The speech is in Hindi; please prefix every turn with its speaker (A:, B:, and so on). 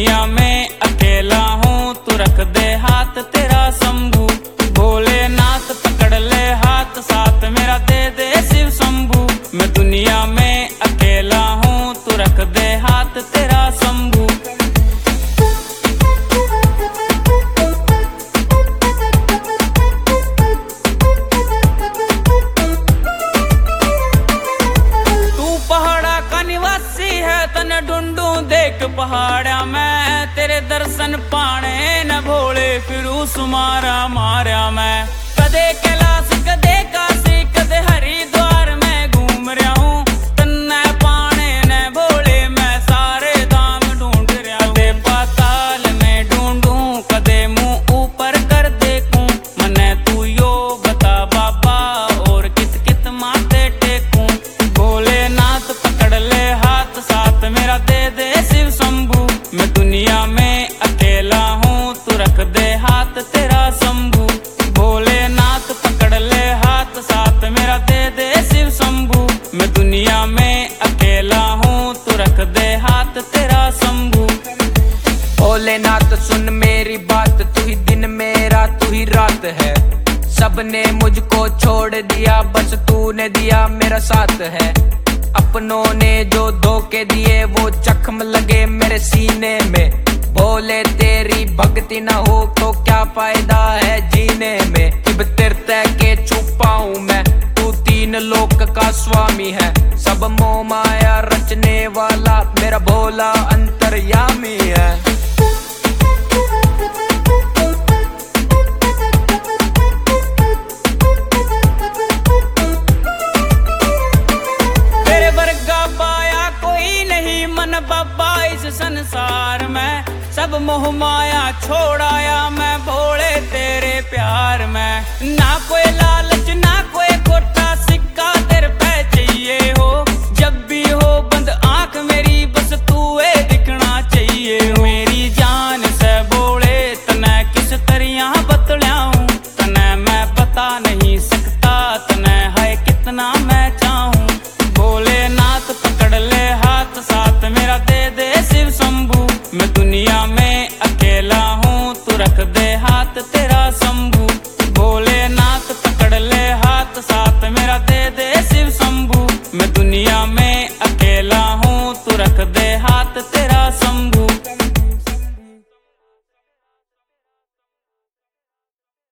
A: दुनिया में अकेला हूँ, तू रख दे हाथ तेरा शंभू। भोलेनाथ पकड़ ले हाथ, साथ मेरा दे दे शिव शंभू। मैं दुनिया में अकेला हूँ, तू रख दे हाथ तेरा शंभू। तने ढूंढू देख पहाड़ा मैं, तेरे दर्शन पाने न भोले फिरू सुमारा मारा मैं। कदे कैलाश कदे काशी कदे हरिद्वार में घूम रहा हूँ, तन्ने पाने न भोले मैं सारे धाम ढूंढ रहा हूँ। कदे पाताल में ढूंढू कदे मुंह ऊपर कर देखूं, मने तू यो बता बाबा और कित कित माथे टेकूं। भोलेनाथ पकड़ ले हाथ, साथ मेरा दे दे शिव शंभू। मैं दुनिया में अकेला हूँ, तू रख दे हाथ तेरा शंभू। भोलेनाथ पकड़ ले हाथ, साथ मेरा दे दे शिव शंभू। मैं दुनिया में अकेला हूँ, तू रख दे हाथ तेरा शंभू।
B: भोलेनाथ सुन मेरी बात, तू ही दिन मेरा तू ही रात है। सबने मुझको छोड़ दिया, बस तूने दिया मेरा साथ है। अपनों ने जो धोखे दिए वो जख्म लगे मेरे सीने में। भोले तेरी भक्ति न हो तो क्या फायदा है जीने में। इब तीर्थ के छुपाऊं मैं, तू तीन लोक का स्वामी है। सब मोह माया रचने वाला मेरा भोला अंतर्यामी है।
A: बाबा इस संसार में सब मोह माया छोड़ाया मैं भोले तेरे प्यार में। ना कोई लालच ना कोई खोटा सिक्का तेरे पे चाहिए हो, जब भी हो बंद आंख मेरी